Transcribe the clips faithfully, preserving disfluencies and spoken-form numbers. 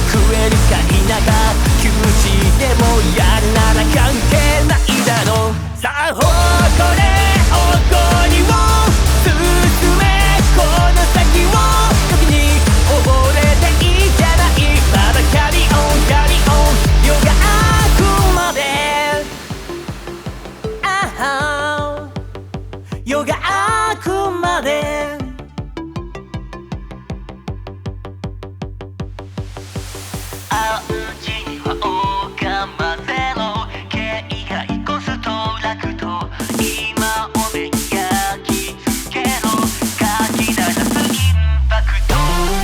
食えるか否か休止でもやるなら関係ないだろう。さあ誇れ誇りを進めこの先を時に溺れていいじゃない。まだキャリオンキャリオン夜が明くまでああ夜が明くまで青には丘までの警戒コスト楽と今を目に焼き付けろ書き出すインパクト。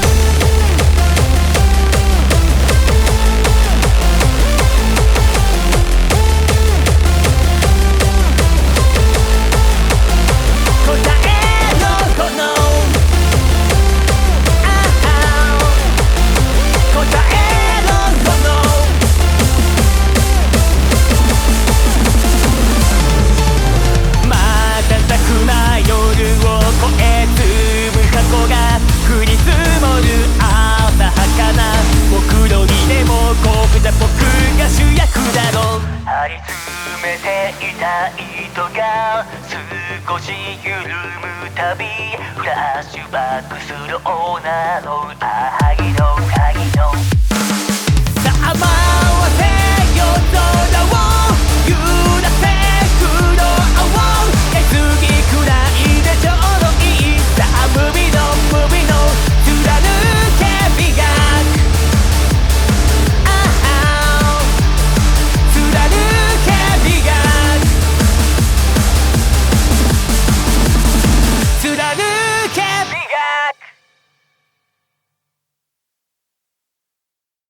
答えのこのああ答えのこの瞬くな夜を越え積む箱が降り積もる浅はかな木炉にでもこうじゃ僕が主役だろう。 張り詰めていた糸が少し緩むたびフラッシュバックする女のあはぎの鍵の